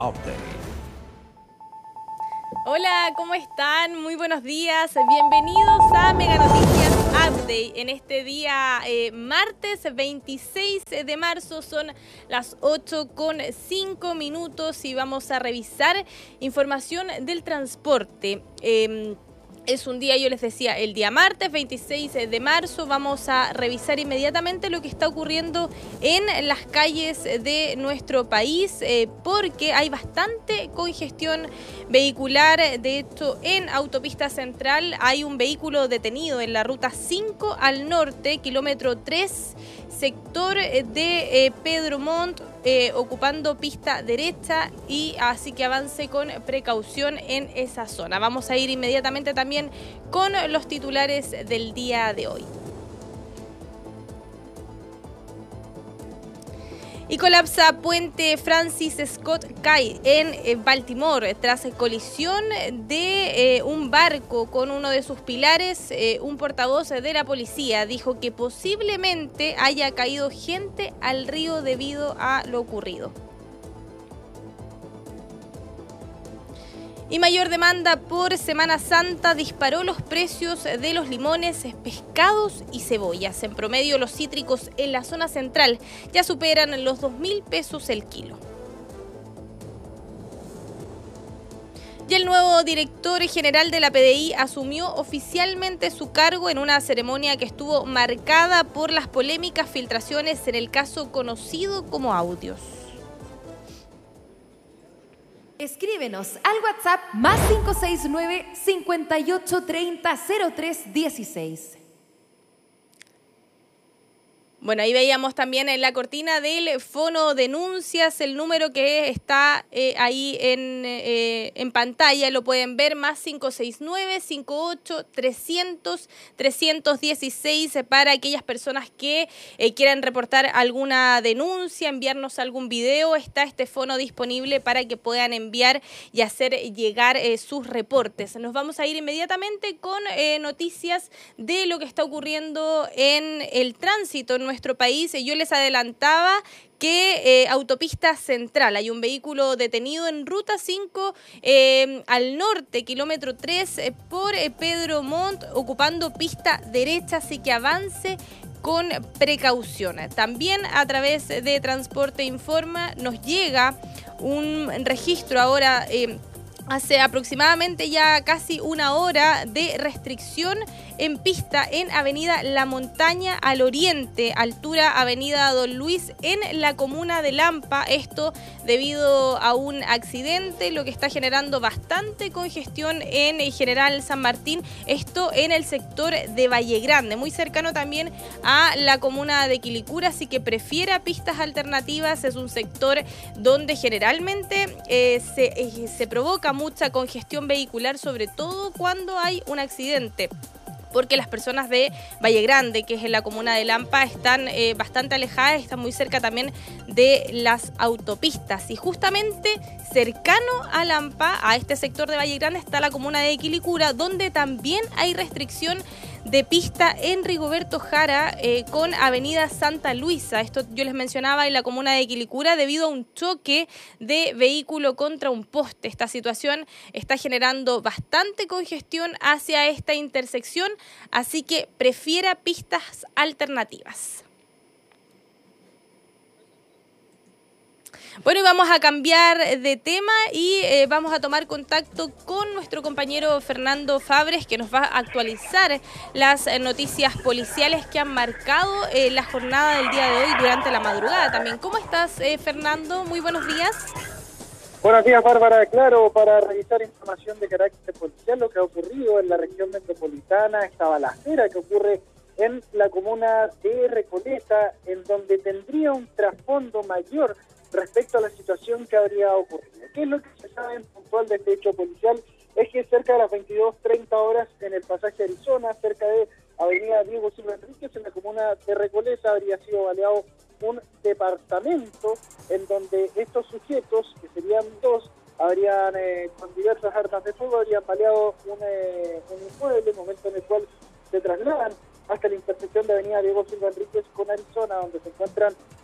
Update. Hola, ¿cómo están? Muy buenos días. Bienvenidos a Mega Noticias Update. En este día, martes 26 de marzo, son las 8:05 y vamos a revisar información del transporte. Es un día, yo les decía, el día martes 26 de marzo. Vamos a revisar inmediatamente lo que está ocurriendo en las calles de nuestro país, porque hay bastante congestión vehicular. De hecho, en Autopista Central hay un vehículo detenido en la ruta 5 al norte, kilómetro 3, sector de Pedro Montt, ocupando pista derecha, y así que avance con precaución en esa zona. Vamos a ir inmediatamente también con los titulares del día de hoy. Y colapsa puente Francis Scott Key en Baltimore tras colisión de un barco con uno de sus pilares. Un portavoz de la policía dijo que posiblemente haya caído gente al río debido a lo ocurrido. Y mayor demanda por Semana Santa disparó los precios de los limones, pescados y cebollas. En promedio, los cítricos en la zona central ya superan los 2.000 pesos el kilo. Y el nuevo director general de la PDI asumió oficialmente su cargo en una ceremonia que estuvo marcada por las polémicas filtraciones en el caso conocido como Audios. Escríbenos al WhatsApp más 569-5830-0316. Bueno, ahí veíamos también en la cortina del Fono Denuncias el número que está ahí en pantalla, lo pueden ver, más 569-58-300-316 para aquellas personas que quieran reportar alguna denuncia, enviarnos algún video. Está este fono disponible para que puedan enviar y hacer llegar sus reportes. Nos vamos a ir inmediatamente con noticias de lo que está ocurriendo en el tránsito en nuestro país. Yo les adelantaba que Autopista Central hay un vehículo detenido en ruta 5 al norte, kilómetro 3, por Pedro Montt, ocupando pista derecha, así que avance con precaución. También a través de Transporte Informa nos llega un registro ahora hace aproximadamente ya casi una hora de restricción en pista en Avenida La Montaña al oriente, altura Avenida Don Luis, en la comuna de Lampa. Esto debido a un accidente, lo que está generando bastante congestión en General San Martín, esto en el sector de Valle Grande, muy cercano también a la comuna de Quilicura, así que prefiera pistas alternativas. Es un sector donde generalmente se provoca mucha congestión vehicular, sobre todo cuando hay un accidente, porque las personas de Valle Grande, que es en la comuna de Lampa, están bastante alejadas, están muy cerca también de las autopistas. Y justamente cercano a Lampa, a este sector de Valle Grande, está la comuna de Quilicura, donde también hay restricción de pista en Rigoberto Jara con Avenida Santa Luisa. Esto yo les mencionaba en la comuna de Quilicura debido a un choque de vehículo contra un poste. Esta situación está generando bastante congestión hacia esta intersección, así que prefiera pistas alternativas. Bueno, y vamos a cambiar de tema y vamos a tomar contacto con nuestro compañero Fernando Fabres, que nos va a actualizar las noticias policiales que han marcado la jornada del día de hoy durante la madrugada también. ¿Cómo estás, Fernando? Muy buenos días. Buenos días, Bárbara. Claro, para revisar información de carácter policial, lo que ha ocurrido en la región metropolitana, esta balacera que ocurre en la comuna de Recoleta, en donde tendría un trasfondo mayor respecto a la situación que habría ocurrido. ¿Qué es lo que se sabe en puntual de este hecho policial? Es que cerca de las 22:30 horas en el pasaje Arizona, cerca de Avenida Diego Silva Enríquez, en la comuna de Recoleta, habría sido baleado un departamento en donde estos sujetos, que serían dos, habrían con diversas armas de fuego, habrían baleado un inmueble, momento en el cual se trasladan hasta la intersección de Avenida Diego Silva Enríquez con Arizona, donde se encuentran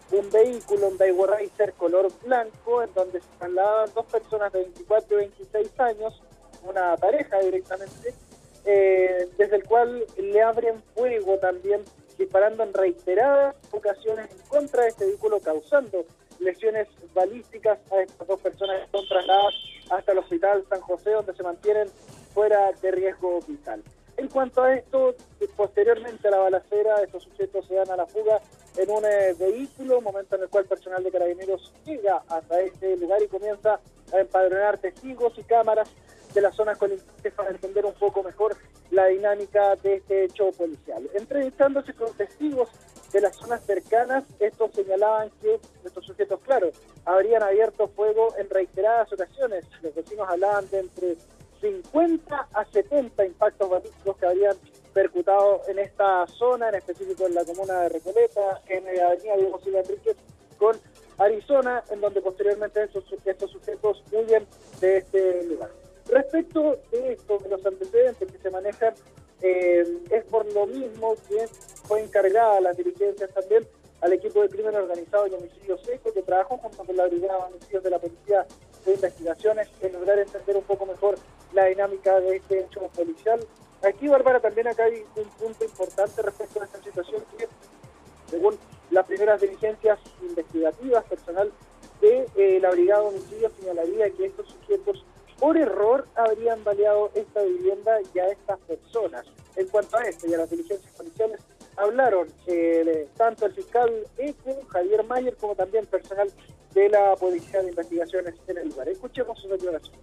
un vehículo, un Daewoo Racer color blanco, en donde se trasladaban dos personas de 24 y 26 años, una pareja directamente, desde el cual le abren fuego también, disparando en reiteradas ocasiones en contra de este vehículo, causando lesiones balísticas a estas dos personas que son trasladadas hasta el Hospital San José, donde se mantienen fuera de riesgo vital. En cuanto a esto, posteriormente a la balacera, estos sujetos se dan a la fuga en un vehículo, momento en el cual el personal de Carabineros llega hasta este lugar y comienza a empadronar testigos y cámaras de las zonas colindantes para entender un poco mejor la dinámica de este hecho policial. Entrevistándose con testigos de las zonas cercanas, estos señalaban que estos sujetos, claro, habrían abierto fuego en reiteradas ocasiones. Los vecinos hablaban de entre 50 a 70 impactos balísticos que habrían percutado en esta zona, en específico en la comuna de Recoleta, en la avenida Diego Silva Enríquez con Arizona, en donde posteriormente estos sujetos huyen de este lugar. Respecto de esto, de los antecedentes que se manejan, es por lo mismo que fue encargada las diligencias también al equipo de crimen organizado y homicidio seco, que trabajó junto con la brigada de homicidios de la Policía de Investigaciones en lograr entender un poco mejor la dinámica de este hecho policial. Aquí, Bárbara, también acá hay un punto importante respecto a esta situación que, según las primeras diligencias investigativas, personal de la brigada de homicidios señalaría que estos sujetos por error habrían baleado esta vivienda y a estas personas. En cuanto a esto y a las diligencias policiales, hablaron tanto el fiscal ECO, Javier Mayer, como también personal de la Policía de Investigaciones en el lugar. Escuchemos sus declaraciones.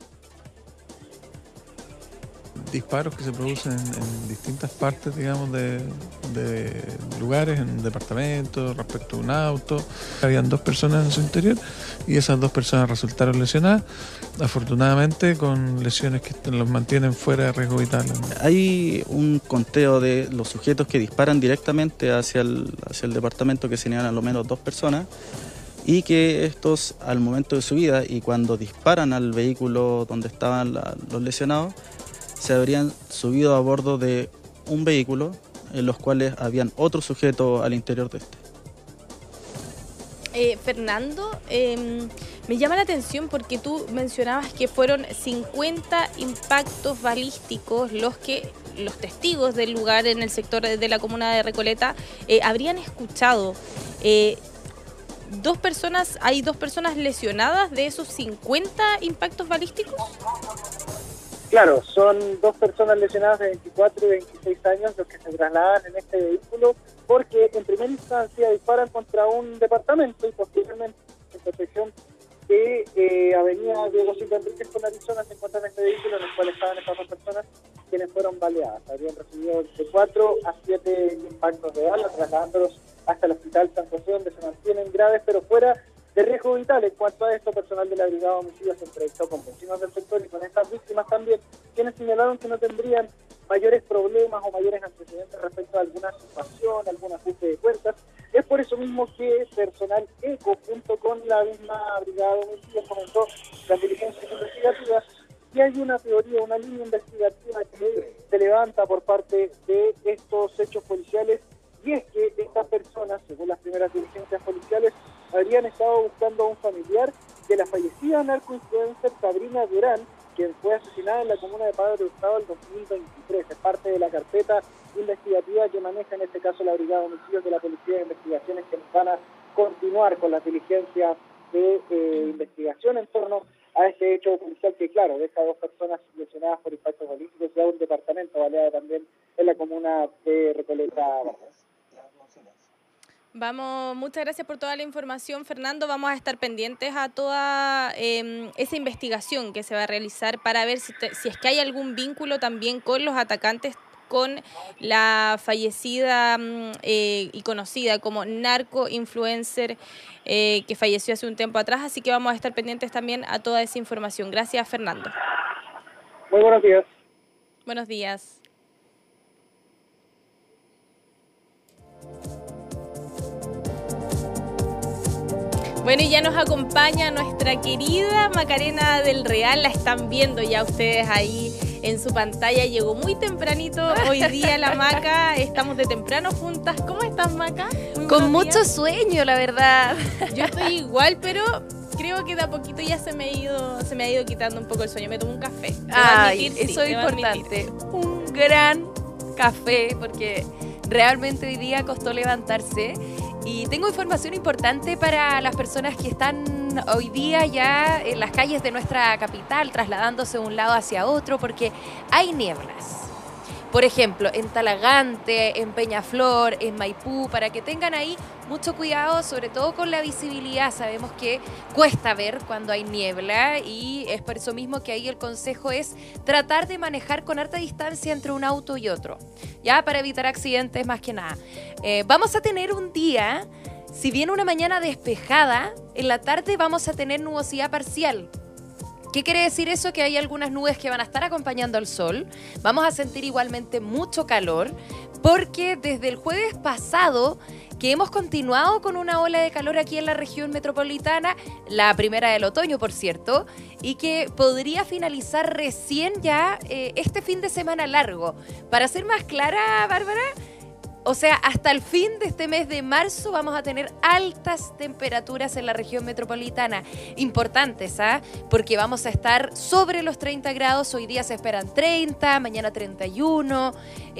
Disparos que se producen en distintas partes, digamos, de lugares, en departamentos, respecto a un auto. Habían dos personas en su interior y esas dos personas resultaron lesionadas, afortunadamente con lesiones que los mantienen fuera de riesgo vital. Hay un conteo de los sujetos que disparan directamente hacia el departamento, que serían a lo menos dos personas, y que estos, al momento de su vida y cuando disparan al vehículo donde estaban los lesionados, se habrían subido a bordo de un vehículo en los cuales habían otro sujeto al interior de este. Fernando, me llama la atención porque tú mencionabas que fueron 50 impactos balísticos los que los testigos del lugar en el sector de la comuna de Recoleta habrían escuchado. ¿Hay dos personas lesionadas de esos 50 impactos balísticos? Claro, son dos personas lesionadas de 24 y 26 años los que se trasladan en este vehículo porque en primera instancia disparan contra un departamento y posteriormente en protección de Avenida Diego Silva Enríquez con Arizona se encuentran en este vehículo en el cual estaban estas dos personas quienes fueron baleadas. Habrían recibido de 4 a 7 impactos de bala, trasladándolos hasta el Hospital San José, donde se mantienen graves pero fuera de riesgo vital. En cuanto a esto, personal de la brigada de homicidios se entrevistó con vecinos del sector y con estas víctimas también, quienes señalaron que no tendrían mayores problemas o mayores antecedentes respecto a alguna situación, algún ajuste de puertas. Es por eso mismo que personal ECO, junto con la misma brigada de homicidios, comenzó las diligencias investigativas y hay una teoría, una línea investigativa que se levanta por parte de estos hechos policiales, y es que estas personas, según las primeras diligencias policiales, habrían estado buscando a un familiar de la fallecida narcoinfluencer Sabrina Durán, quien fue asesinada en la comuna de Padre Hurtado en 2023. Es parte de la carpeta investigativa que maneja en este caso la Brigada de Homicidios de la Policía de Investigaciones, que van a continuar con las diligencias de investigación en torno a este hecho policial que, claro, deja a dos personas lesionadas por impactos balísticos y a un departamento baleado también en la comuna de Recoleta. Vamos, muchas gracias por toda la información, Fernando. Vamos a estar pendientes a toda esa investigación que se va a realizar para ver si es que hay algún vínculo también con los atacantes, con la fallecida y conocida como narco-influencer que falleció hace un tiempo atrás. Así que vamos a estar pendientes también a toda esa información. Gracias, Fernando. Muy buenos días. Buenos días. Bueno, y ya nos acompaña nuestra querida Macarena del Real. La están viendo ya ustedes ahí en su pantalla. Llegó muy tempranito hoy día la Maca. Estamos de temprano juntas. ¿Cómo estás, Maca? Con mucho sueño, la verdad. Yo estoy igual, pero creo que de a poquito ya se me ha ido quitando un poco el sueño. Me tomo un café. Ay, eso es importante. Un gran café, porque realmente hoy día costó levantarse. Y tengo información importante para las personas que están hoy día ya en las calles de nuestra capital, trasladándose de un lado hacia otro, porque hay nieblas. Por ejemplo, en Talagante, en Peñaflor, en Maipú, para que tengan ahí mucho cuidado, sobre todo con la visibilidad. Sabemos que cuesta ver cuando hay niebla y es por eso mismo que ahí el consejo es tratar de manejar con harta distancia entre un auto y otro, ya para evitar accidentes más que nada. Vamos a tener un día, si bien una mañana despejada, en la tarde vamos a tener nubosidad parcial. ¿Qué quiere decir eso? Que hay algunas nubes que van a estar acompañando al sol. Vamos a sentir igualmente mucho calor porque desde el jueves pasado que hemos continuado con una ola de calor aquí en la región metropolitana, la primera del otoño, por cierto, y que podría finalizar recién ya este fin de semana largo. Para ser más clara, Bárbara, o sea, hasta el fin de este mes de marzo vamos a tener altas temperaturas en la región metropolitana. Importantes, ¿ah? Porque vamos a estar sobre los 30 grados. Hoy día se esperan 30, mañana 31.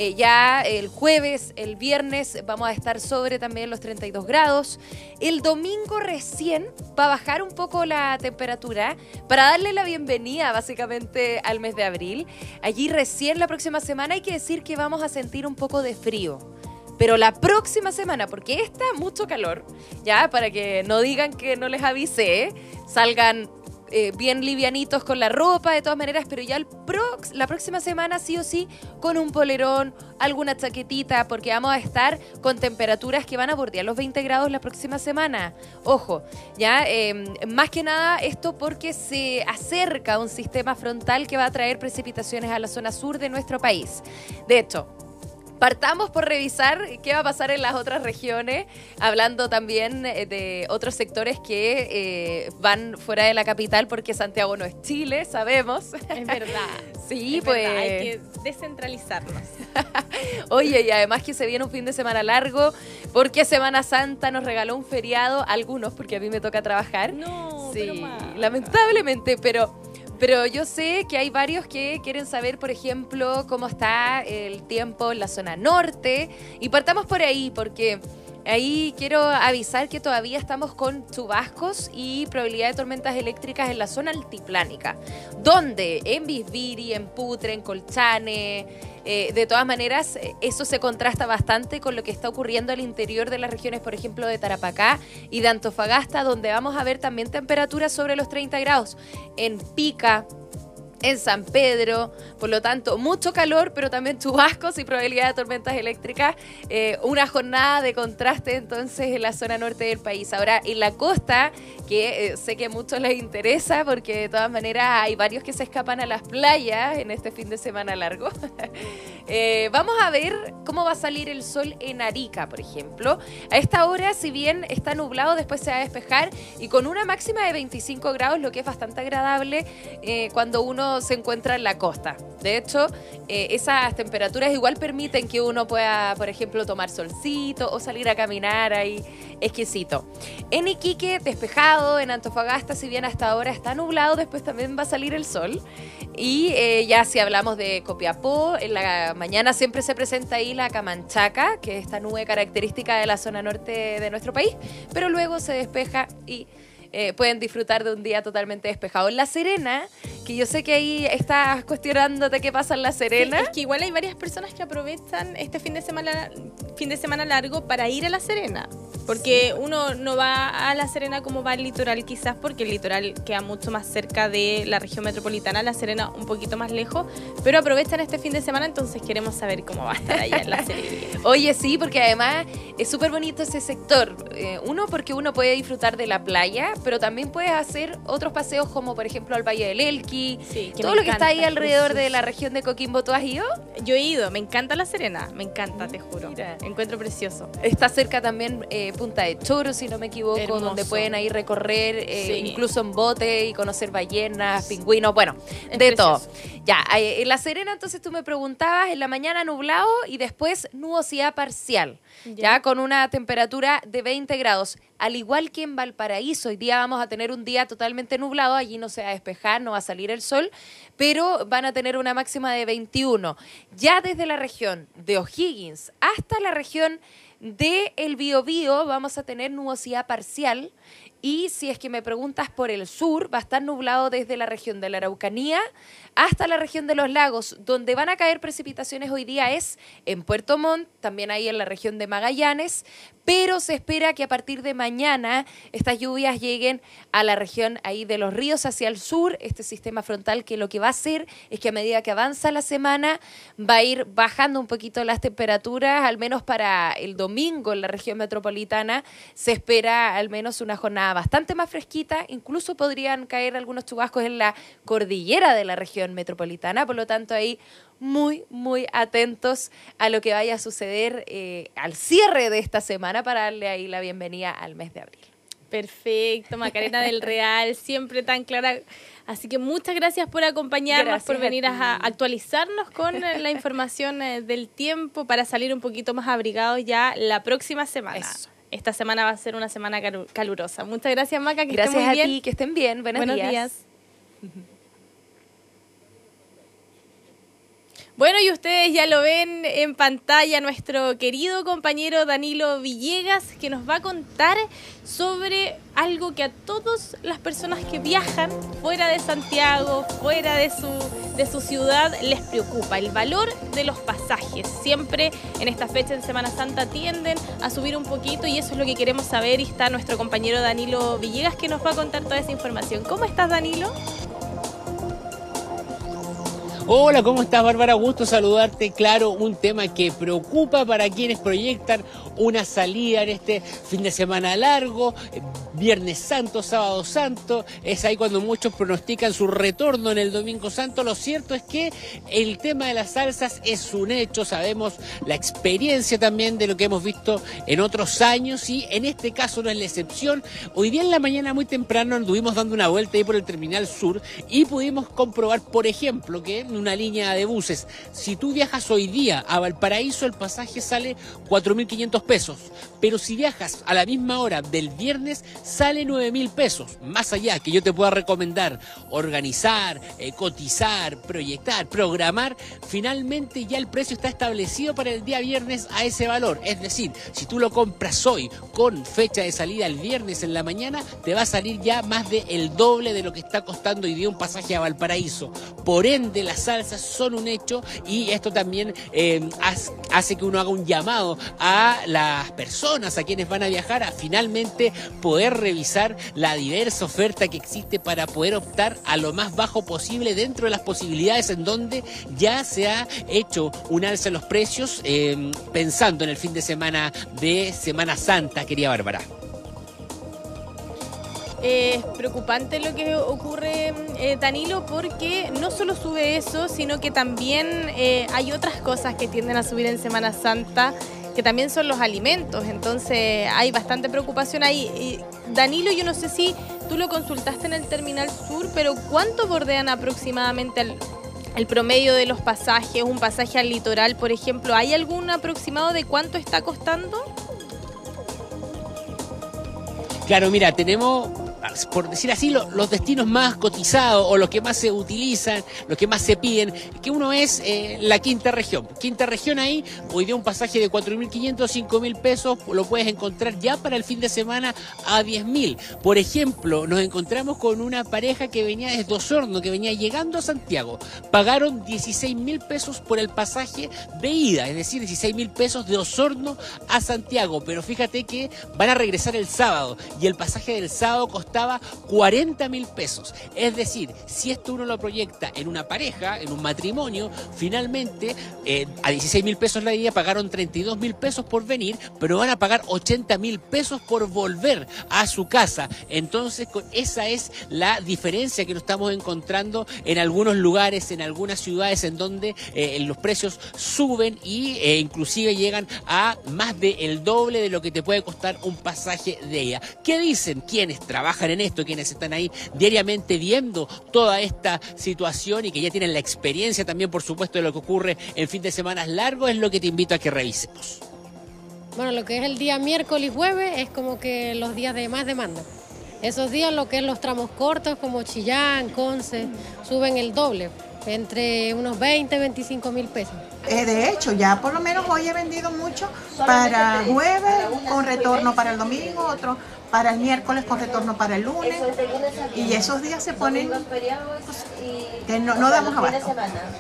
Ya el jueves, el viernes, vamos a estar sobre también los 32 grados. El domingo recién va a bajar un poco la temperatura para darle la bienvenida básicamente al mes de abril. Allí recién la próxima semana hay que decir que vamos a sentir un poco de frío. Pero la próxima semana, porque esta mucho calor, ya para que no digan que no les avisé, salgan bien livianitos con la ropa de todas maneras, pero ya la próxima semana sí o sí con un polerón, alguna chaquetita, porque vamos a estar con temperaturas que van a bordear los 20 grados la próxima semana. Ojo, ya más que nada esto porque se acerca un sistema frontal que va a traer precipitaciones a la zona sur de nuestro país. De hecho, partamos por revisar qué va a pasar en las otras regiones, hablando también de otros sectores que van fuera de la capital, porque Santiago no es Chile, sabemos. Es verdad. Sí, es pues verdad, hay que descentralizarnos. Oye, y además que se viene un fin de semana largo, porque Semana Santa nos regaló un feriado, algunos, porque a mí me toca trabajar. No, sí, pero lamentablemente, pero yo sé que hay varios que quieren saber, por ejemplo, cómo está el tiempo en la zona norte. Y partamos por ahí, porque ahí quiero avisar que todavía estamos con chubascos y probabilidad de tormentas eléctricas en la zona altiplánica. ¿Dónde? En Bisbiri, en Putre, en Colchane. De todas maneras, eso se contrasta bastante con lo que está ocurriendo al interior de las regiones, por ejemplo, de Tarapacá y de Antofagasta, donde vamos a ver también temperaturas sobre los 30 grados. En Pica, en San Pedro, por lo tanto, mucho calor, pero también chubascos y probabilidad de tormentas eléctricas. Una jornada de contraste, entonces, en la zona norte del país. Ahora, en la costa, que sé que a muchos les interesa, porque de todas maneras hay varios que se escapan a las playas en este fin de semana largo. Vamos a ver cómo va a salir el sol en Arica, por ejemplo. A esta hora, si bien está nublado, después se va a despejar y con una máxima de 25 grados, lo que es bastante agradable cuando uno se encuentra en la costa. De hecho, esas temperaturas igual permiten que uno pueda, por ejemplo, tomar solcito o salir a caminar ahí exquisito. En Iquique, despejado. En Antofagasta, si bien hasta ahora está nublado, después también va a salir el sol. Y ya si hablamos de Copiapó, en la mañana siempre se presenta ahí la camanchaca, que es esta nube característica de la zona norte de nuestro país, pero luego se despeja y pueden disfrutar de un día totalmente despejado. En La Serena, que yo sé que ahí estás cuestionándote qué pasa en La Serena. Sí, es que igual hay varias personas que aprovechan este fin de semana largo para ir a La Serena. Porque uno no va a La Serena como va al litoral, quizás porque el litoral queda mucho más cerca de la región metropolitana, La Serena un poquito más lejos, pero aprovechan este fin de semana, entonces queremos saber cómo va a estar allá en La Serena. Oye, sí, porque además es súper bonito ese sector. Uno, porque uno puede disfrutar de la playa, pero también puedes hacer otros paseos como, por ejemplo, al Valle del Elqui, Coyhaique, Sí, que todo me lo que está ahí encanta, alrededor precioso. de la región de Coquimbo. ¿Tú has ido? Yo he ido, me encanta La Serena, me encanta, te juro. Mira. Encuentro precioso. Está cerca también Punta de Choro, si no me equivoco, Hermoso. donde pueden ahí recorrer Sí. incluso en bote y conocer ballenas, pingüinos, bueno, Es de precioso. todo. Ya, en La Serena entonces tú me preguntabas, en la mañana nublado y después nubosidad parcial, ya con una temperatura de 20 grados. Al igual que en Valparaíso, hoy día vamos a tener un día totalmente nublado, allí no se va a despejar, no va a salir el sol, pero van a tener una máxima de 21. Ya desde la región de O'Higgins hasta la región de El Biobío vamos a tener nubosidad parcial. Y si es que me preguntas por el sur, va a estar nublado desde la región de la Araucanía hasta la región de los lagos. Donde van a caer precipitaciones hoy día es en Puerto Montt, también ahí en la región de Magallanes, pero se espera que a partir de mañana estas lluvias lleguen a la región ahí de los ríos hacia el sur. Este sistema frontal que lo que va a hacer es que a medida que avanza la semana va a ir bajando un poquito las temperaturas, al menos para el domingo en la región metropolitana se espera al menos una jornada bastante más fresquita, incluso podrían caer algunos chubascos en la cordillera de la región metropolitana, por lo tanto ahí muy, muy atentos a lo que vaya a suceder al cierre de esta semana para darle ahí la bienvenida al mes de abril. Perfecto, Macarena del Real, siempre tan clara. Así que muchas gracias por acompañarnos, Gracias por venir a ti. a actualizarnos con la información del tiempo para salir un poquito más abrigados ya la próxima semana. Eso. Esta semana va a ser una semana calurosa. Muchas gracias, Maca, que Gracias estés muy a bien. ti, que estén bien. Buenos días. Bueno, y ustedes ya lo ven en pantalla, nuestro querido compañero Danilo Villegas, que nos va a contar sobre algo que a todas las personas que viajan fuera de Santiago, fuera de su ciudad, les preocupa. El valor de los pasajes. Siempre en esta fecha en Semana Santa tienden a subir un poquito y eso es lo que queremos saber. Y está nuestro compañero Danilo Villegas que nos va a contar toda esa información. ¿Cómo estás, Danilo? Hola, ¿cómo estás, Bárbara? Gusto saludarte. Claro, un tema que preocupa para quienes proyectan una salida en este fin de semana largo, Viernes Santo, Sábado Santo. Es ahí cuando muchos pronostican su retorno en el Domingo Santo. Lo cierto es que el tema de las salsas es un hecho. Sabemos la experiencia también de lo que hemos visto en otros años y en este caso no es la excepción. Hoy día en la mañana muy temprano anduvimos dando una vuelta ahí por el Terminal Sur y pudimos comprobar, por ejemplo, que en una línea de buses, si tú viajas hoy día a Valparaíso, el pasaje sale 4.500 pesos, pero si viajas a la misma hora del viernes, sale 9.000 pesos. Más allá que yo te pueda recomendar organizar, cotizar, proyectar, programar, finalmente ya el precio está establecido para el día viernes a ese valor. Es decir, si tú lo compras hoy con fecha de salida el viernes en la mañana, te va a salir ya más del doble de lo que está costando hoy día un pasaje a Valparaíso. Por ende, las salsas son un hecho y esto también hace que uno haga un llamado a las personas, a quienes van a viajar, a finalmente poder revisar la diversa oferta que existe para poder optar a lo más bajo posible dentro de las posibilidades en donde ya se ha hecho un alza en los precios, pensando en el fin de semana de Semana Santa, querida Bárbara. Es preocupante lo que ocurre, Danilo, porque no solo sube eso, sino que también hay otras cosas que tienden a subir en Semana Santa, que también son los alimentos. Entonces hay bastante preocupación ahí. Danilo, yo no sé si tú lo consultaste en el Terminal Sur, pero ¿cuánto bordean aproximadamente el promedio de los pasajes? Un pasaje al litoral, por ejemplo, ¿hay algún aproximado de cuánto está costando? Claro, mira, tenemos, por decir así, los destinos más cotizados o los que más se utilizan, los que más se piden, que uno es la quinta región. Quinta región ahí, hoy día un pasaje de 4.500, 5.000 pesos, lo puedes encontrar ya para el fin de semana a 10.000. Por ejemplo, nos encontramos con una pareja que venía desde Osorno, que venía llegando a Santiago. Pagaron 16.000 pesos por el pasaje de ida, es decir, 16.000 pesos de Osorno a Santiago. Pero fíjate que van a regresar el sábado y el pasaje del sábado costaba costaba 40.000 pesos. Es decir, si esto uno lo proyecta en una pareja, en un matrimonio, finalmente a 16.000 pesos la ida pagaron 32.000 pesos por venir, pero van a pagar 80.000 pesos por volver a su casa. Entonces, esa es la diferencia que nos estamos encontrando en algunos lugares, en algunas ciudades, en donde los precios suben y inclusive llegan a más del doble de lo que te puede costar un pasaje de ida. ¿Qué dicen quienes trabajan en esto, quienes están ahí diariamente viendo toda esta situación y que ya tienen la experiencia también, por supuesto, de lo que ocurre en fin de semana largo? Es lo que te invito a que revisemos. Bueno, lo que es el día miércoles y jueves es como que los días de más demanda. Esos días lo que es los tramos cortos como Chillán, Conce, suben el doble, entre unos 20-25.000 pesos. De hecho, ya por lo menos hoy he vendido mucho para jueves con retorno para el domingo, otro para el miércoles con retorno para el lunes, y esos días se ponen pues, que no damos abasto.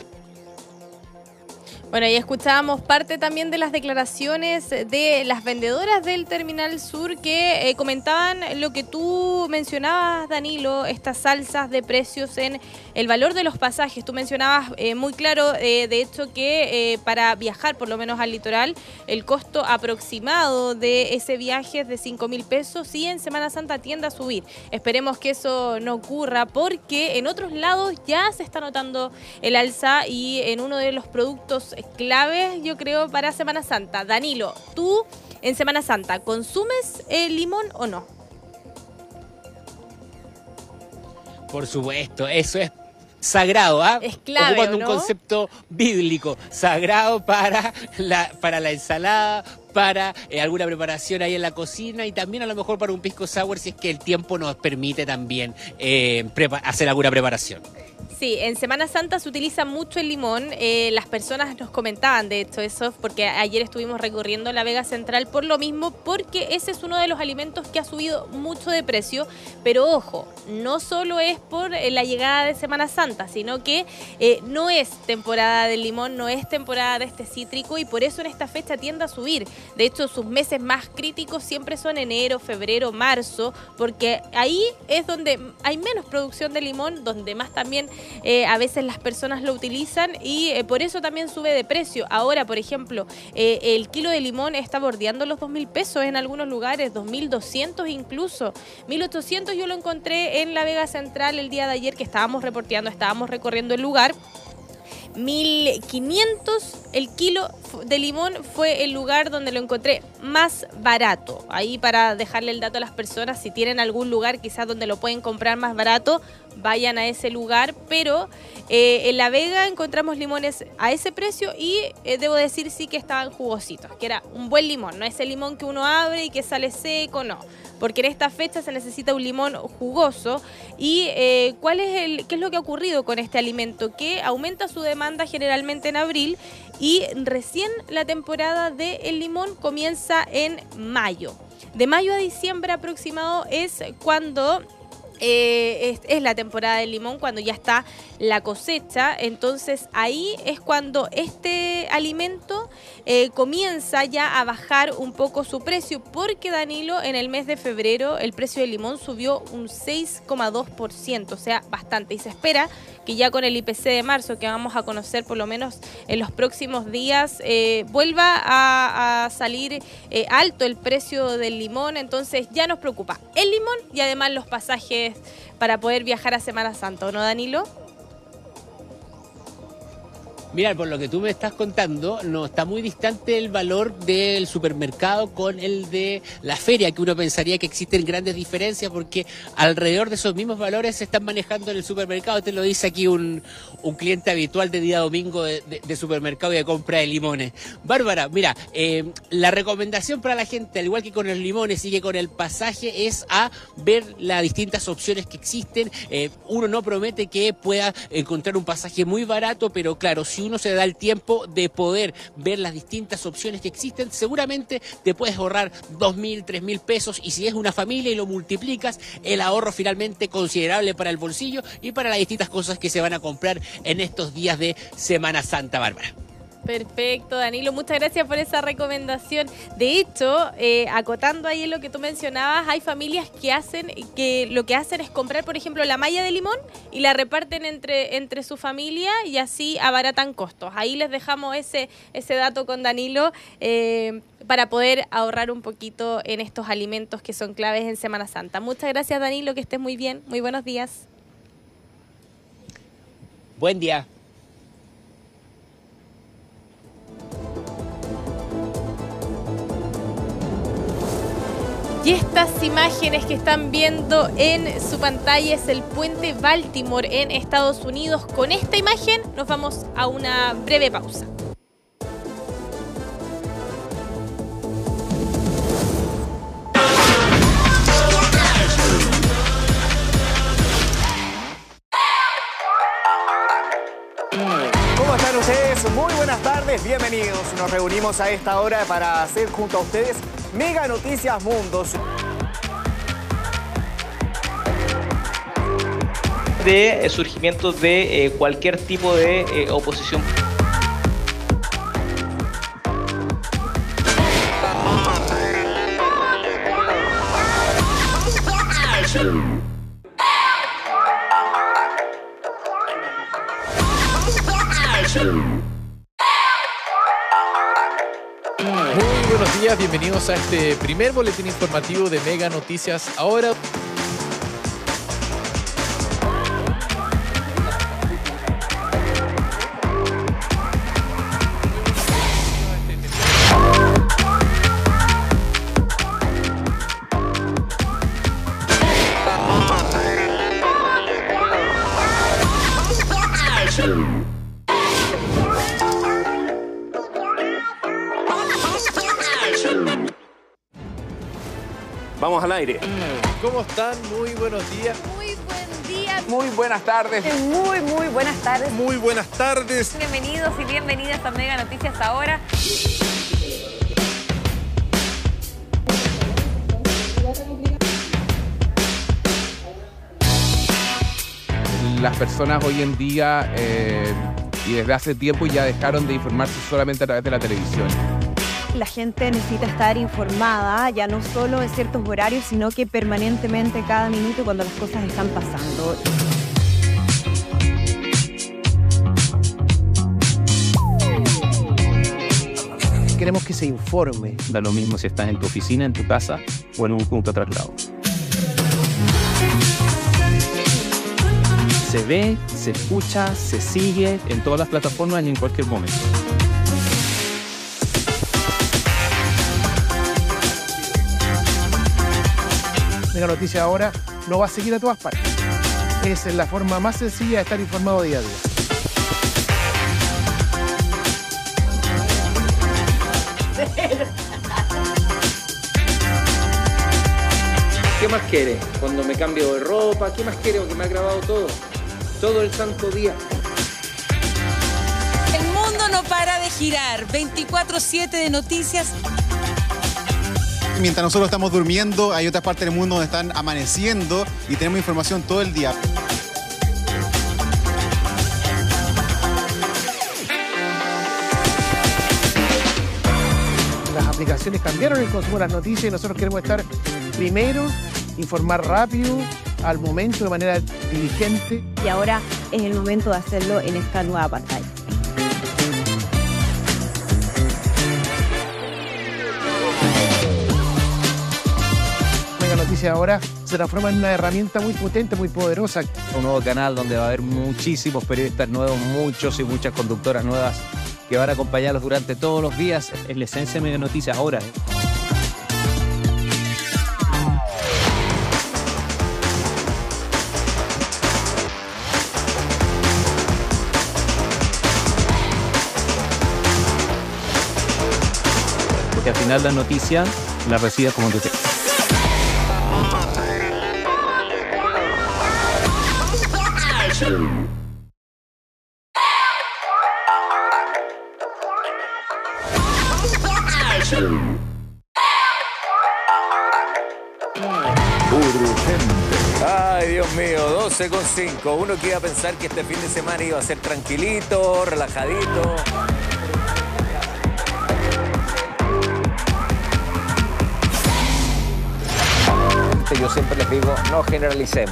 Bueno, y escuchábamos parte también de las declaraciones de las vendedoras del Terminal Sur que comentaban lo que tú mencionabas, Danilo, estas alzas de precios en el valor de los pasajes. Tú mencionabas muy claro, de hecho, que para viajar por lo menos al litoral, el costo aproximado de ese viaje es de 5.000 pesos y en Semana Santa tiende a subir. Esperemos que eso no ocurra porque en otros lados ya se está notando el alza y en uno de los productos claves, yo creo, para Semana Santa. Danilo, ¿tú en Semana Santa consumes limón o no? Por supuesto, eso es sagrado, ¿ah? Es clave, ocupando ¿no? un concepto bíblico, sagrado para la ensalada, para alguna preparación ahí en la cocina y también a lo mejor para un pisco sour si es que el tiempo nos permite también hacer alguna preparación. Sí, en Semana Santa se utiliza mucho el limón. Las personas nos comentaban, de hecho, eso, porque ayer estuvimos recorriendo la Vega Central por lo mismo, porque ese es uno de los alimentos que ha subido mucho de precio. Pero ojo, no solo es por la llegada de Semana Santa, sino que no es temporada del limón, no es temporada de este cítrico y por eso en esta fecha tiende a subir. De hecho, sus meses más críticos siempre son enero, febrero, marzo, porque ahí es donde hay menos producción de limón, donde más también a veces las personas lo utilizan y por eso también sube de precio. Ahora, por ejemplo, el kilo de limón está bordeando los 2.000 pesos en algunos lugares, 2.200 incluso. 1.800 yo lo encontré en la Vega Central el día de ayer que estábamos recorriendo el lugar. 1.500 el kilo de limón fue el lugar donde lo encontré más barato. Ahí para dejarle el dato a las personas, si tienen algún lugar quizás donde lo pueden comprar más barato, vayan a ese lugar. Pero en La Vega encontramos limones a ese precio y debo decir sí que estaban jugositos, que era un buen limón, no es el limón que uno abre y que sale seco, no. Porque en esta fecha se necesita un limón jugoso. ¿Y qué es lo que ha ocurrido con este alimento? Que aumenta su demanda generalmente en abril y recién la temporada del limón comienza en mayo. De mayo a diciembre aproximado es cuando es la temporada del limón, cuando ya está la cosecha. Entonces ahí es cuando este alimento comienza ya a bajar un poco su precio, porque Danilo, en el mes de febrero el precio del limón subió un 6,2%, o sea, bastante, y se espera que ya con el IPC de marzo, que vamos a conocer por lo menos en los próximos días, vuelva a salir alto el precio del limón. Entonces ya nos preocupa el limón y además los pasajes para poder viajar a Semana Santa, ¿no, Danilo? Mira, por lo que tú me estás contando, no está muy distante el valor del supermercado con el de la feria, que uno pensaría que existen grandes diferencias porque alrededor de esos mismos valores se están manejando en el supermercado. Te lo dice aquí un cliente habitual de día domingo de supermercado y de compra de limones. Bárbara, mira, la recomendación para la gente, al igual que con los limones y que con el pasaje, es a ver las distintas opciones que existen. Uno no promete que pueda encontrar un pasaje muy barato, pero claro, si uno se da el tiempo de poder ver las distintas opciones que existen, seguramente te puedes ahorrar 2.000, 3.000 pesos, y si es una familia y lo multiplicas, el ahorro finalmente considerable para el bolsillo y para las distintas cosas que se van a comprar en estos días de Semana Santa, Bárbara. Perfecto, Danilo, muchas gracias por esa recomendación. De hecho, acotando ahí lo que tú mencionabas, hay familias que lo que hacen es comprar, por ejemplo, la malla de limón y la reparten entre su familia y así abaratan costos. Ahí les dejamos ese dato con Danilo para poder ahorrar un poquito en estos alimentos que son claves en Semana Santa. Muchas gracias, Danilo, que estés muy bien. Muy buenos días. Buen día. Y estas imágenes que están viendo en su pantalla es el puente Baltimore en Estados Unidos. Con esta imagen nos vamos a una breve pausa. ¿Cómo están ustedes? Muy buenas tardes, bienvenidos. Nos reunimos a esta hora para hacer junto a ustedes Mega Noticias Mundos. De surgimiento de cualquier tipo de oposición. Muy buenos días, bienvenidos a este primer boletín informativo de Mega Noticias Ahora. Vamos al aire. ¿Cómo están? Muy buenos días. Muy buen día. Muy buenas tardes. Muy buenas tardes. Muy buenas tardes. Bienvenidos y bienvenidas a Mega Noticias Ahora. Las personas hoy en día y desde hace tiempo ya dejaron de informarse solamente a través de la televisión. La gente necesita estar informada, ya no solo en ciertos horarios, sino que permanentemente cada minuto cuando las cosas están pasando. Queremos que se informe. Da lo mismo si estás en tu oficina, en tu casa o en un punto de traslado. Se ve, se escucha, se sigue en todas las plataformas y en cualquier momento. Mega Noticias Ahora no va a seguir a todas partes. Es la forma más sencilla de estar informado día a día. ¿Qué más quiere? Cuando me cambio de ropa, ¿qué más quiere? Porque me ha grabado todo el santo día. El mundo no para de girar, 24/7 de noticias. Mientras nosotros estamos durmiendo, hay otras partes del mundo donde están amaneciendo y tenemos información todo el día. Las aplicaciones cambiaron el consumo de las noticias y nosotros queremos estar primero, informar rápido, al momento, de manera diligente. Y ahora es el momento de hacerlo en esta nueva pantalla. Mega Noticias Ahora se transforma en una herramienta muy potente, muy poderosa. Un nuevo canal donde va a haber muchísimos periodistas nuevos, muchos y muchas conductoras nuevas que van a acompañarlos durante todos los días. Es la esencia de Mega Noticias Ahora. Porque al final la noticia la recibes como tú quieres. Ay, Dios mío, 12:05. Uno que iba a pensar que este fin de semana iba a ser tranquilito, relajadito. yo siempre les digo, no generalicemos.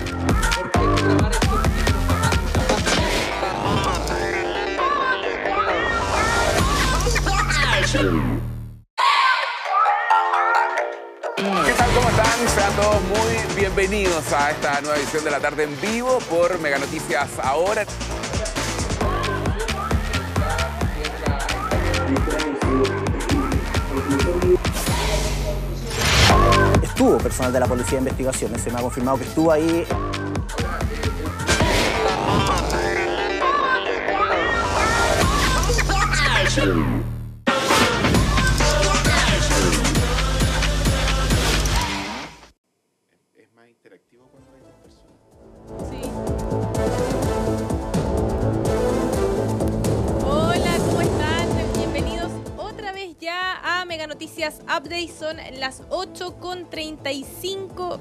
¿Qué tal? ¿Cómo están? Sean todos muy bienvenidos a esta nueva edición de la tarde en vivo por Mega Noticias Ahora. Estuvo personal de la Policía de Investigaciones, se me ha confirmado que estuvo ahí. Es más interactivo cuando hay dos personas. Sí. Hola, ¿cómo están? Bienvenidos otra vez ya a Mega Noticias Update. Son las 8:35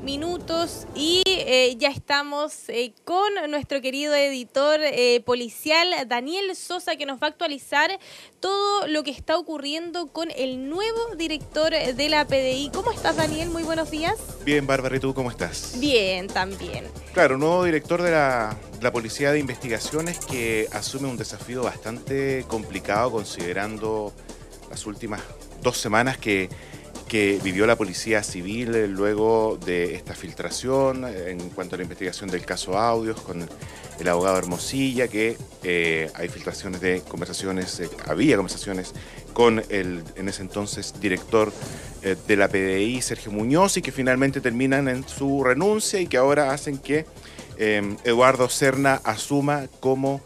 y ya estamos con nuestro querido editor policial Daniel Sosa, que nos va a actualizar todo lo que está ocurriendo con el nuevo director de la PDI. ¿Cómo estás, Daniel? Muy buenos días. Bien, Bárbara, ¿y tú cómo estás? Bien, también. Claro, nuevo director de la Policía de Investigaciones, que asume un desafío bastante complicado considerando las últimas 2 semanas que vivió la Policía Civil luego de esta filtración en cuanto a la investigación del caso Audios con el abogado Hermosilla, que hay filtraciones de conversaciones, había conversaciones con el en ese entonces director de la PDI, Sergio Muñoz, y que finalmente terminan en su renuncia y que ahora hacen que Eduardo Serna asuma como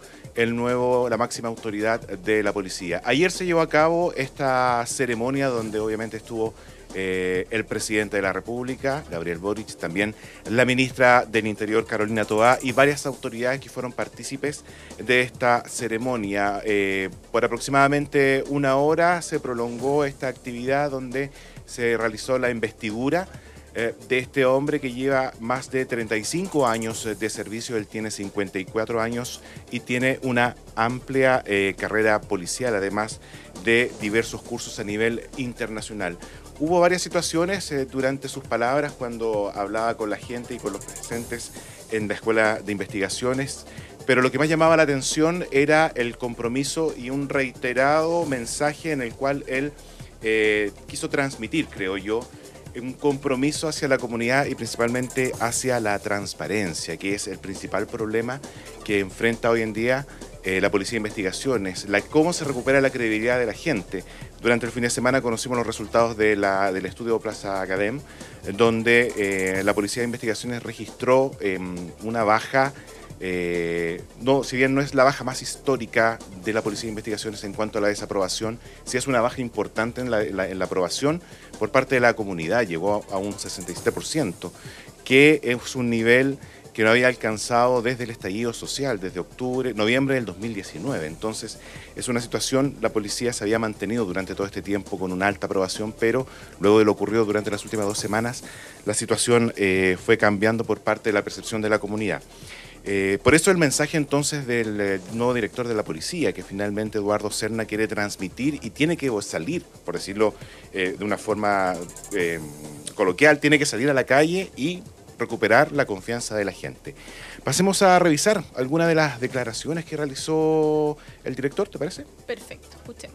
la máxima autoridad de la policía. Ayer se llevó a cabo esta ceremonia donde obviamente estuvo el presidente de la República, Gabriel Boric, también la ministra del Interior, Carolina Toá, y varias autoridades que fueron partícipes de esta ceremonia. Por aproximadamente 1 hora se prolongó esta actividad donde se realizó la investidura de este hombre que lleva más de 35 años de servicio. Él tiene 54 años y tiene una amplia carrera policial, además de diversos cursos a nivel internacional. Hubo varias situaciones durante sus palabras cuando hablaba con la gente y con los presentes en la Escuela de Investigaciones, pero lo que más llamaba la atención era el compromiso y un reiterado mensaje en el cual él quiso transmitir, creo yo, un compromiso hacia la comunidad y principalmente hacia la transparencia, que es el principal problema que enfrenta hoy en día la Policía de Investigaciones, cómo se recupera la credibilidad de la gente. Durante el fin de semana conocimos los resultados del estudio Plaza Academ, donde la Policía de Investigaciones registró una baja, si bien no es la baja más histórica de la Policía de Investigaciones en cuanto a la desaprobación, sí es una baja importante en la aprobación por parte de la comunidad, llegó a un 67%, que es un nivel que no había alcanzado desde el estallido social, desde noviembre del 2019. Entonces, es una situación, la policía se había mantenido durante todo este tiempo con una alta aprobación, pero luego de lo ocurrido durante las últimas 2 semanas, la situación fue cambiando por parte de la percepción de la comunidad. Por eso el mensaje entonces del nuevo director de la policía, que finalmente Eduardo Serna quiere transmitir y tiene que salir, por decirlo de una forma coloquial, tiene que salir a la calle y recuperar la confianza de la gente. Pasemos a revisar algunas de las declaraciones que realizó el director, ¿te parece? Perfecto, escuchemos.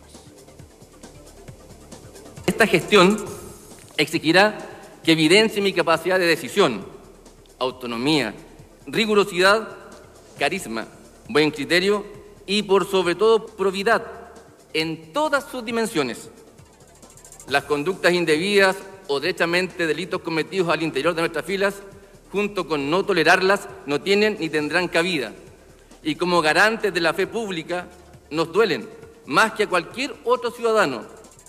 Esta gestión exigirá que evidencie mi capacidad de decisión, autonomía, rigurosidad, carisma, buen criterio y, por sobre todo, probidad en todas sus dimensiones. Las conductas indebidas o derechamente delitos cometidos al interior de nuestras filas, junto con no tolerarlas, no tienen ni tendrán cabida. Y como garantes de la fe pública, nos duelen más que a cualquier otro ciudadano.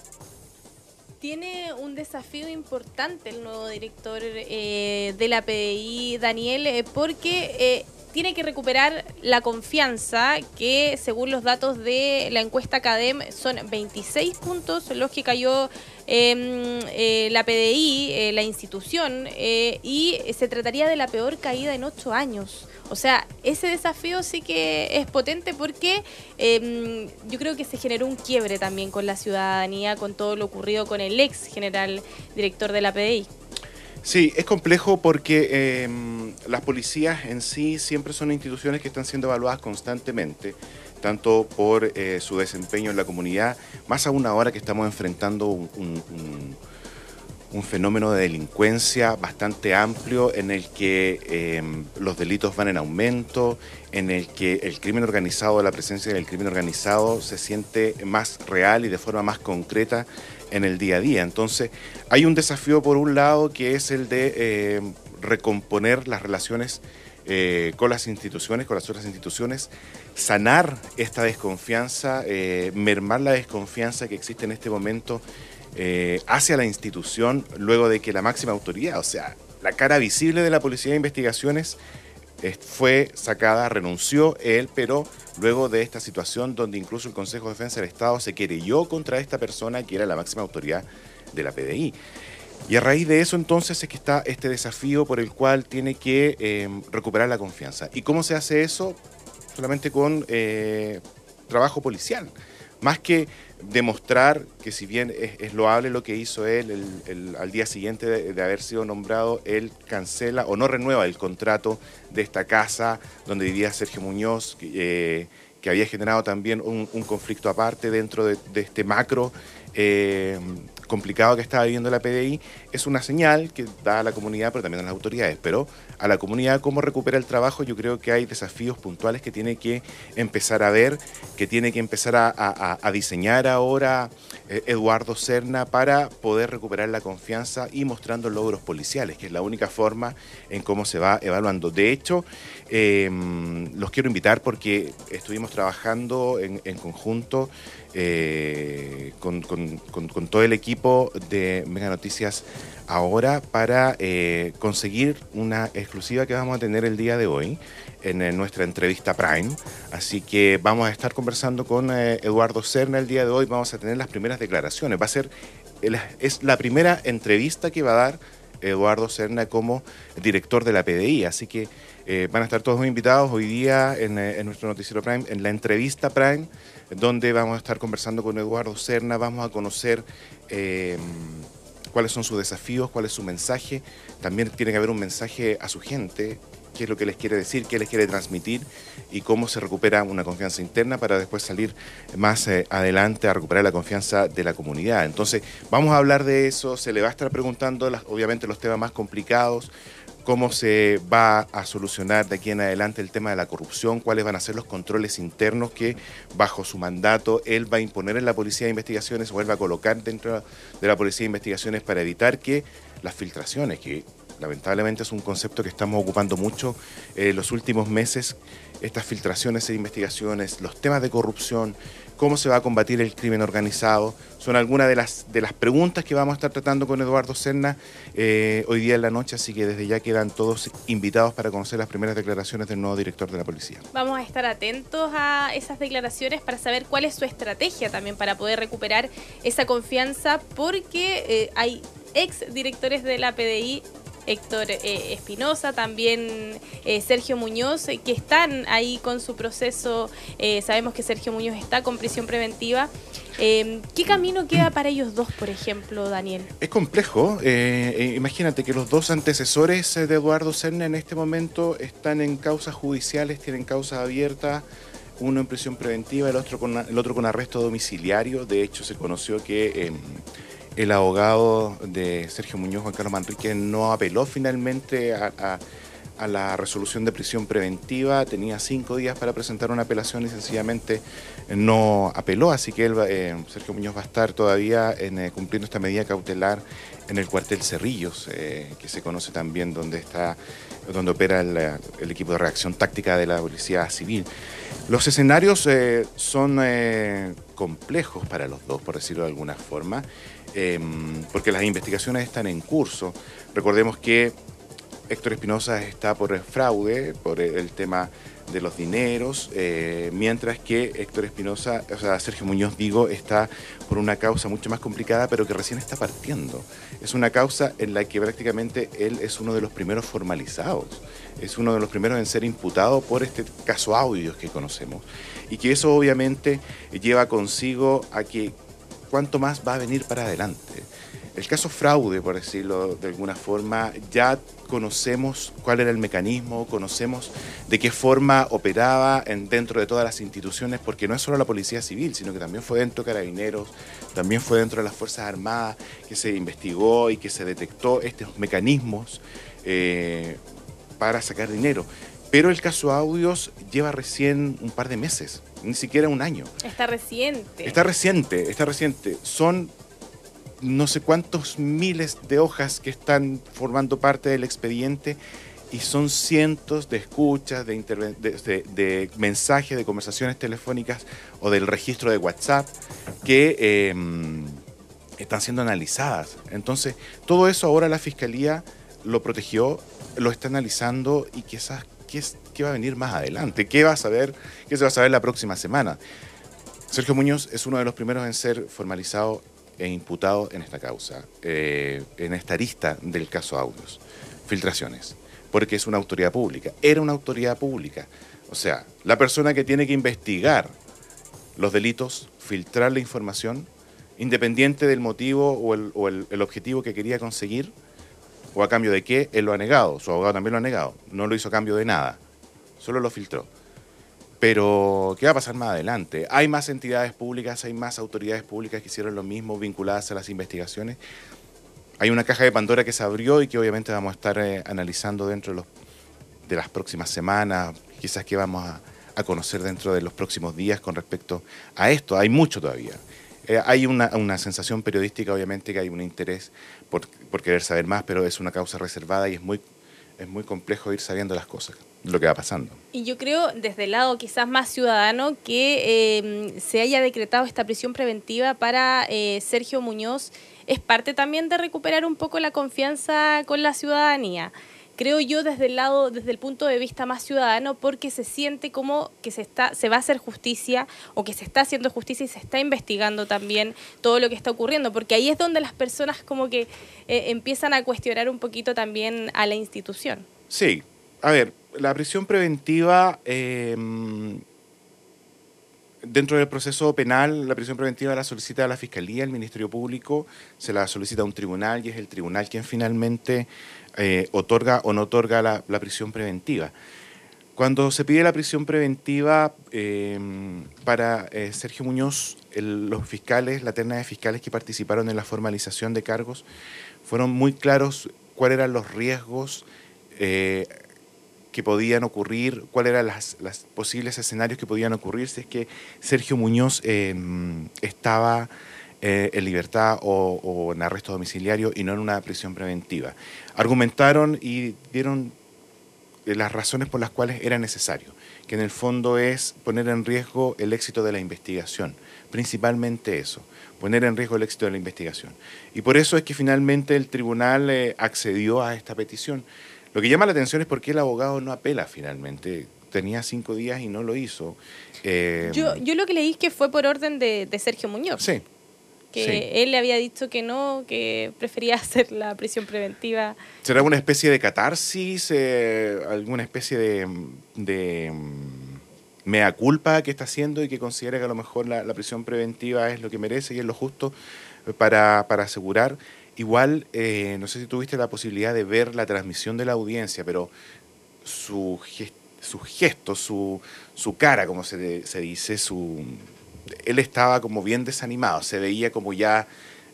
Tiene un desafío importante el nuevo director de la PDI, Daniel, porque tiene que recuperar la confianza que, según los datos de la encuesta Academ, son 26 puntos los que cayó la PDI, la institución, y se trataría de la peor caída en 8 años. O sea, ese desafío sí que es potente porque yo creo que se generó un quiebre también con la ciudadanía, con todo lo ocurrido con el ex general director de la PDI. Sí, es complejo porque las policías en sí siempre son instituciones que están siendo evaluadas constantemente, tanto por su desempeño en la comunidad, más aún ahora que estamos enfrentando un fenómeno de delincuencia bastante amplio en el que los delitos van en aumento, en el que el crimen organizado, la presencia del crimen organizado se siente más real y de forma más concreta en el día a día. Entonces, hay un desafío por un lado que es el de recomponer las relaciones con las instituciones, con las otras instituciones, sanar esta desconfianza, mermar la desconfianza que existe en este momento hacia la institución, luego de que la máxima autoridad, o sea, la cara visible de la Policía de Investigaciones, fue sacada, renunció él, pero luego de esta situación donde incluso el Consejo de Defensa del Estado se querelló contra esta persona que era la máxima autoridad de la PDI. Y a raíz de eso entonces es que está este desafío por el cual tiene que recuperar la confianza. ¿Y cómo se hace eso? Solamente con trabajo policial. Más que demostrar que si bien es loable lo que hizo él, al día siguiente de haber sido nombrado, él cancela o no renueva el contrato de esta casa donde vivía Sergio Muñoz, que había generado también un conflicto aparte dentro de este macro complicado que estaba viviendo la PDI. Es una señal que da a la comunidad, pero también a las autoridades. Pero a la comunidad, cómo recupera el trabajo, yo creo que hay desafíos puntuales que tiene que empezar a ver, que tiene que empezar a diseñar ahora Eduardo Serna para poder recuperar la confianza y mostrando logros policiales, que es la única forma en cómo se va evaluando. De hecho, los quiero invitar porque estuvimos trabajando en conjunto con todo el equipo de Mega Noticias ahora para conseguir una exclusiva que vamos a tener el día de hoy en nuestra entrevista Prime. Así que vamos a estar conversando con Eduardo Serna el día de hoy. Vamos a tener las primeras declaraciones. Es la primera entrevista que va a dar Eduardo Serna como director de la PDI. Así que van a estar todos invitados hoy día en nuestro noticiero Prime, en la entrevista Prime, donde vamos a estar conversando con Eduardo Serna. Vamos a conocer cuáles son sus desafíos, cuál es su mensaje. También tiene que haber un mensaje a su gente, qué es lo que les quiere decir, qué les quiere transmitir y cómo se recupera una confianza interna para después salir más adelante a recuperar la confianza de la comunidad. Entonces, vamos a hablar de eso, se le va a estar preguntando obviamente los temas más complicados, cómo se va a solucionar de aquí en adelante el tema de la corrupción, cuáles van a ser los controles internos que bajo su mandato él va a imponer en la Policía de Investigaciones o él va a colocar dentro de la Policía de Investigaciones para evitar que las filtraciones, que lamentablemente es un concepto que estamos ocupando mucho los últimos meses, estas filtraciones e investigaciones, los temas de corrupción, cómo se va a combatir el crimen organizado, son algunas de las preguntas que vamos a estar tratando con Eduardo Serna hoy día en la noche, así que desde ya quedan todos invitados para conocer las primeras declaraciones del nuevo director de la policía. Vamos a estar atentos a esas declaraciones para saber cuál es su estrategia también para poder recuperar esa confianza, porque hay ex directores de la PDI, Héctor Espinosa, también Sergio Muñoz, que están ahí con su proceso. Sabemos que Sergio Muñoz está con prisión preventiva. ¿Qué camino queda para ellos dos, por ejemplo, Daniel? Es complejo. Imagínate que los dos antecesores de Eduardo Serna en este momento están en causas judiciales, tienen causas abiertas, uno en prisión preventiva, el otro con arresto domiciliario. De hecho, se conoció que el abogado de Sergio Muñoz, Juan Carlos Manrique, no apeló finalmente a la resolución de prisión preventiva. Tenía 5 días para presentar una apelación y sencillamente no apeló. Así que Sergio Muñoz va a estar todavía cumpliendo esta medida cautelar en el cuartel Cerrillos, que se conoce también donde opera el equipo de reacción táctica de la Policía Civil. Los escenarios son complejos para los dos, por decirlo de alguna forma, porque las investigaciones están en curso. Recordemos que Héctor Espinosa está por el fraude, por el tema de los dineros, mientras que Sergio Muñoz, está por una causa mucho más complicada, pero que recién está partiendo. Es una causa en la que prácticamente él es uno de los primeros formalizados, es uno de los primeros en ser imputado por este caso Audios que conocemos. Y que eso obviamente lleva consigo a que cuánto más va a venir para adelante. El caso fraude, por decirlo de alguna forma, ya conocemos cuál era el mecanismo, conocemos de qué forma operaba dentro de todas las instituciones, porque no es solo la Policía Civil, sino que también fue dentro de Carabineros, también fue dentro de las Fuerzas Armadas, que se investigó y que se detectó estos mecanismos para sacar dinero. Pero el caso Audios lleva recién un par de meses, ni siquiera un año. Está reciente. Está reciente. Son no sé cuántos miles de hojas que están formando parte del expediente y son cientos de escuchas, de mensajes, de conversaciones telefónicas o del registro de WhatsApp que están siendo analizadas. Entonces, todo eso ahora la Fiscalía lo protegió, lo está analizando y quizás qué va a venir más adelante, qué se va a saber la próxima semana. Sergio Muñoz es uno de los primeros en ser formalizado e imputado en esta causa, en esta arista del caso Audios, filtraciones, porque es una autoridad pública, era una autoridad pública. O sea, la persona que tiene que investigar los delitos, filtrar la información, independiente del motivo o el objetivo que quería conseguir, o a cambio de qué, él lo ha negado, su abogado también lo ha negado, no lo hizo a cambio de nada, solo lo filtró. Pero, ¿qué va a pasar más adelante? Hay más entidades públicas, hay más autoridades públicas que hicieron lo mismo, vinculadas a las investigaciones. Hay una caja de Pandora que se abrió y que obviamente vamos a estar analizando dentro de las próximas semanas, quizás que vamos a conocer dentro de los próximos días con respecto a esto. Hay mucho todavía. Hay una sensación periodística, obviamente, que hay un interés por querer saber más, pero es una causa reservada y es muy complejo ir sabiendo las cosas, lo que va pasando. Y yo creo, desde el lado quizás más ciudadano, que se haya decretado esta prisión preventiva para Sergio Muñoz es parte también de recuperar un poco la confianza con la ciudadanía. Creo yo desde el punto de vista más ciudadano, porque se siente como que se va a hacer justicia o que se está haciendo justicia y se está investigando también todo lo que está ocurriendo, porque ahí es donde las personas como que empiezan a cuestionar un poquito también a la institución. Sí, a ver, la prisión preventiva, dentro del proceso penal, la prisión preventiva la solicita a la Fiscalía, el Ministerio Público, se la solicita a un tribunal y es el tribunal quien finalmente otorga o no otorga la prisión preventiva. Cuando se pide la prisión preventiva para Sergio Muñoz, los fiscales, la terna de fiscales que participaron en la formalización de cargos, fueron muy claros cuáles eran los riesgos que podían ocurrir, cuáles eran los posibles escenarios que podían ocurrir si es que Sergio Muñoz estaba en libertad o en arresto domiciliario y no en una prisión preventiva. Argumentaron y dieron las razones por las cuales era necesario, que en el fondo es poner en riesgo el éxito de la investigación, principalmente eso, poner en riesgo el éxito de la investigación. Y por eso es que finalmente el tribunal accedió a esta petición. Lo que llama la atención es por qué el abogado no apela finalmente. Tenía 5 días y no lo hizo. Yo lo que leí es que fue por orden de Sergio Muñoz. Sí. Que él le había dicho que no, que prefería hacer la prisión preventiva. ¿Será una especie de catarsis, alguna especie de mea culpa que está haciendo y que considera que a lo mejor la prisión preventiva es lo que merece y es lo justo para asegurar? Igual, no sé si tuviste la posibilidad de ver la transmisión de la audiencia, pero su gesto, su cara, como se dice, él estaba como bien desanimado, se veía como ya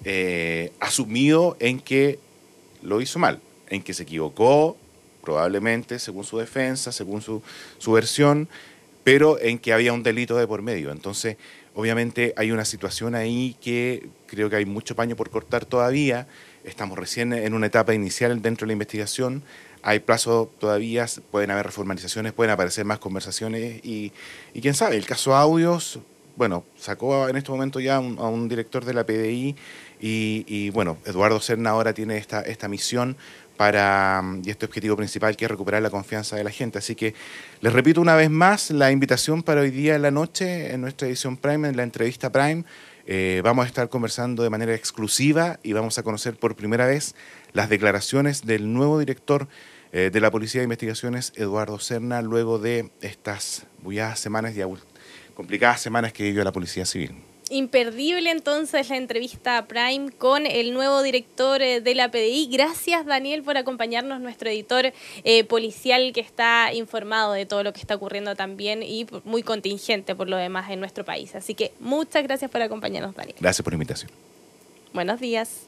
asumido en que lo hizo mal, en que se equivocó, probablemente, según su defensa, según su versión, pero en que había un delito de por medio. Entonces, obviamente hay una situación ahí que creo que hay mucho paño por cortar todavía. Estamos recién en una etapa inicial dentro de la investigación. Hay plazo todavía, pueden haber reformalizaciones, pueden aparecer más conversaciones y quién sabe, el caso Audios, bueno, sacó en este momento ya a un director de la PDI y bueno, Eduardo Serna ahora tiene esta misión y este objetivo principal, que es recuperar la confianza de la gente. Así que les repito una vez más la invitación para hoy día en la noche en nuestra edición Prime, en la entrevista Prime. Vamos a estar conversando de manera exclusiva y vamos a conocer por primera vez las declaraciones del nuevo director de la Policía de Investigaciones, Eduardo Serna, luego de estas bulladas semanas y complicadas semanas que vivió la Policía Civil. Imperdible entonces la entrevista Prime con el nuevo director de la PDI. Gracias, Daniel, por acompañarnos, nuestro editor policial que está informado de todo lo que está ocurriendo también y muy contingente por lo demás en nuestro país. Así que muchas gracias por acompañarnos, Daniel. Gracias por la invitación. Buenos días.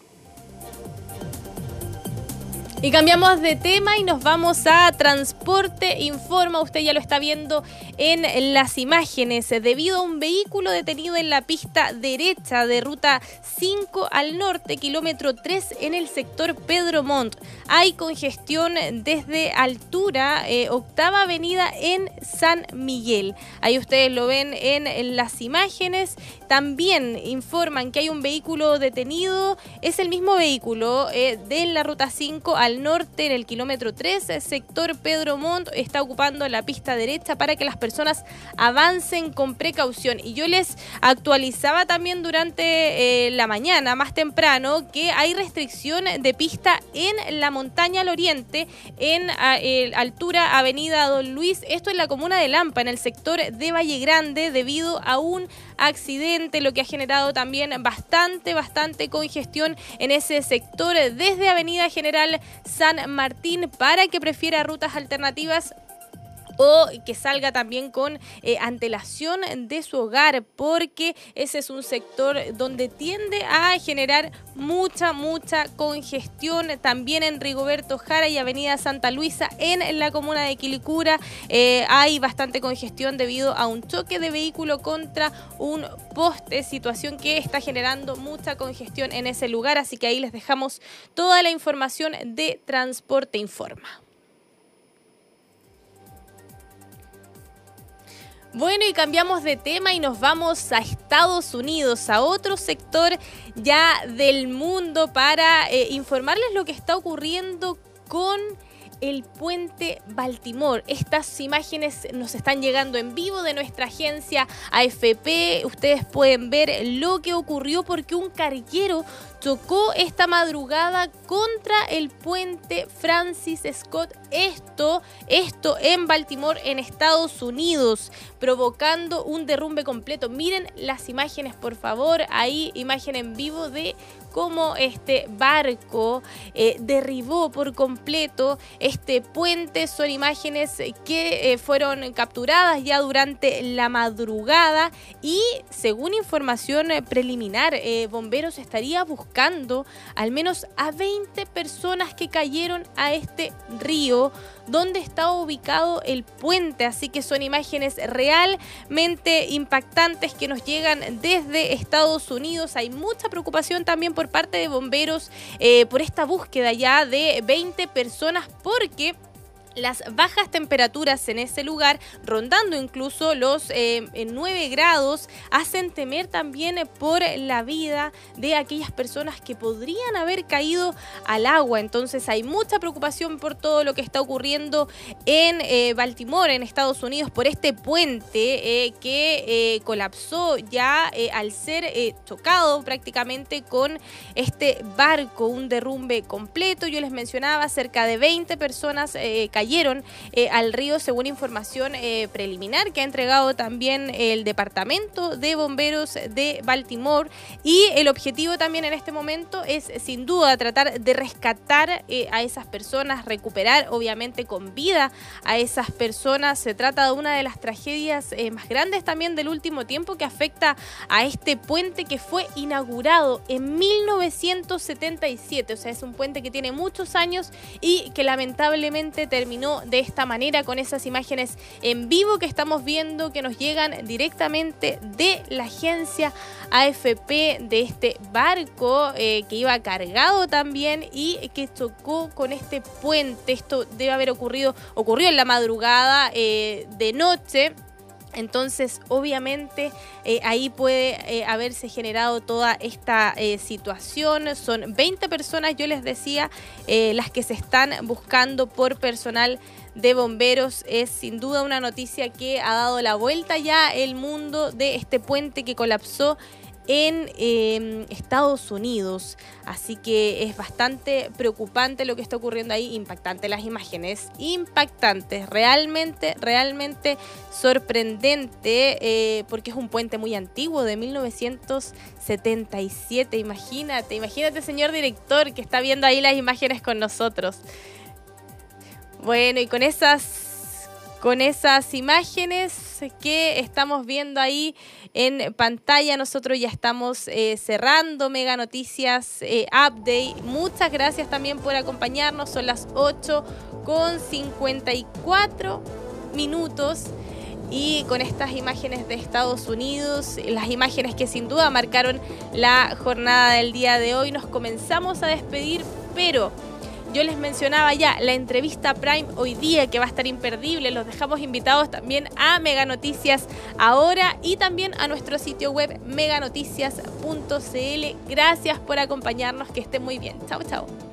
Y cambiamos de tema y nos vamos a Transporte Informa. Usted ya lo está viendo en las imágenes. Debido a un vehículo detenido en la pista derecha de ruta 5 al norte, kilómetro 3 en el sector Pedro Montt, hay congestión desde altura Octava Avenida en San Miguel. Ahí ustedes lo ven en las imágenes. También informan que hay un vehículo detenido. Es el mismo vehículo de la ruta 5 al norte en el kilómetro 3, sector Pedro Montt, está ocupando la pista derecha para que las personas avancen con precaución. Y yo les actualizaba también durante la mañana, más temprano, que hay restricción de pista en la montaña al oriente, en altura Avenida Don Luis, esto en la comuna de Lampa, en el sector de Valle Grande, debido a un accidente, lo que ha generado también bastante congestión en ese sector desde Avenida General San Martín, para que prefiera rutas alternativas o que salga también con antelación de su hogar, porque ese es un sector donde tiende a generar mucha congestión. También en Rigoberto Jara y Avenida Santa Luisa en la comuna de Quilicura hay bastante congestión debido a un choque de vehículo contra un poste, situación que está generando mucha congestión en ese lugar. Así que ahí les dejamos toda la información de Transporte Informa. Bueno, y cambiamos de tema y nos vamos a Estados Unidos, a otro sector ya del mundo, para informarles lo que está ocurriendo con el puente Baltimore. Estas imágenes nos están llegando en vivo de nuestra agencia AFP. Ustedes pueden ver lo que ocurrió porque un carguero chocó esta madrugada contra el puente Francis Scott, esto en Baltimore, en Estados Unidos, provocando un derrumbe completo. Miren las imágenes, por favor, ahí imagen en vivo de cómo este barco derribó por completo este puente. Son imágenes que fueron capturadas ya durante la madrugada y, según información preliminar, bomberos estaría buscando al menos a 20 personas que cayeron a este río donde está ubicado el puente. Así que son imágenes realmente impactantes que nos llegan desde Estados Unidos. Hay mucha preocupación también por parte de bomberos por esta búsqueda ya de 20 personas, porque las bajas temperaturas en ese lugar, rondando incluso los 9 grados, hacen temer también por la vida de aquellas personas que podrían haber caído al agua. Entonces hay mucha preocupación por todo lo que está ocurriendo en Baltimore, en Estados Unidos, por este puente que colapsó ya al ser chocado prácticamente con este barco, un derrumbe completo. Yo les mencionaba, cerca de 20 personas cayeron al río, según información preliminar que ha entregado también el Departamento de Bomberos de Baltimore. Y el objetivo también en este momento es, sin duda, tratar de rescatar a esas personas, recuperar obviamente con vida a esas personas. Se trata de una de las tragedias más grandes también del último tiempo, que afecta a este puente que fue inaugurado en 1977. O sea, es un puente que tiene muchos años y que lamentablemente terminó de esta manera, con esas imágenes en vivo que estamos viendo, que nos llegan directamente de la agencia AFP, de este barco que iba cargado también y que chocó con este puente. Esto debe haber ocurrió en la madrugada de noche. Entonces, obviamente, ahí puede haberse generado toda esta situación. Son 20 personas, yo les decía, las que se están buscando por personal de bomberos. Es sin duda una noticia que ha dado la vuelta ya el mundo de este puente que colapsó en Estados Unidos. Así que es bastante preocupante lo que está ocurriendo ahí, impactante las imágenes, impactantes, realmente sorprendente, porque es un puente muy antiguo, de 1977, imagínate señor director que está viendo ahí las imágenes con nosotros. Bueno, y con esas imágenes que estamos viendo ahí en pantalla, nosotros ya estamos cerrando Mega Noticias Update. Muchas gracias también por acompañarnos. Son las 8:54 minutos. Y con estas imágenes de Estados Unidos, las imágenes que sin duda marcaron la jornada del día de hoy, nos comenzamos a despedir, pero yo les mencionaba ya la entrevista Prime hoy día, que va a estar imperdible. Los dejamos invitados también a Mega Noticias Ahora y también a nuestro sitio web meganoticias.cl. Gracias por acompañarnos, que esté muy bien. Chao, chao.